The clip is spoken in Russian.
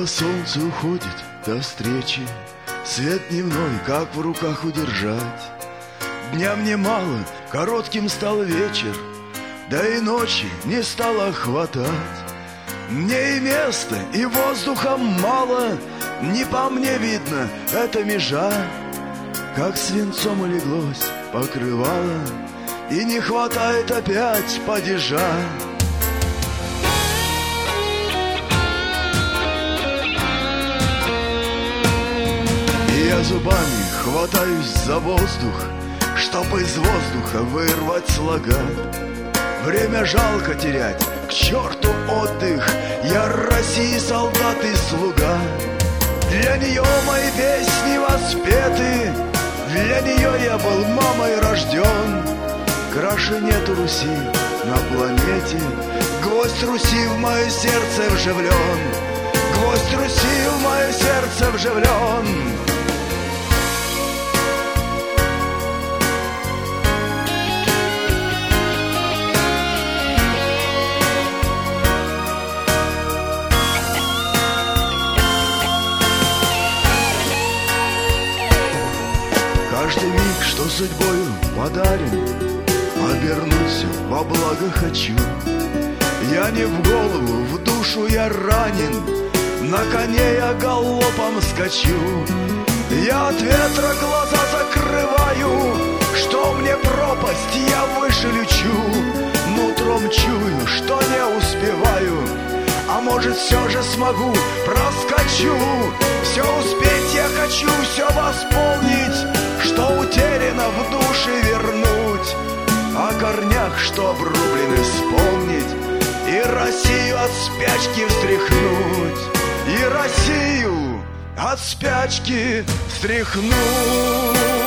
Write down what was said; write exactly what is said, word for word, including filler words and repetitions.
солнце уходит до встречи, свет дневной, как в руках удержать. Дня мне мало, коротким стал вечер, да и ночи не стало хватать. Мне и места, и воздуха мало, не по мне видно, это межа. Как свинцом улеглось покрывало, и не хватает опять падежа. И я зубами хватаюсь за воздух, чтоб из воздуха вырвать слога. Время жалко терять, к черту отдых, я России солдат и слуга. Для нее мои песни воспеты, для нее я был мамой рожден. Краше нету Руси на планете, гвоздь Руси в мое сердце вживлен, гвоздь Руси в мое сердце вживлен. Каждый миг, что судьбою подарен, обернусь во благо хочу. Я не в голову, в душу я ранен, на коне я галопом скачу. Я от ветра глаза закрываю, что мне пропасть, я выше лечу. Нутром чую, что не успеваю, а может все же смогу, проскочу. Все успеть я хочу, все восполнить, что утеряно в душе вернуть. О корнях, что обрублены, вспомнить, и Россию от спячки встряхнуть, и Россию от спячки встряхнуть.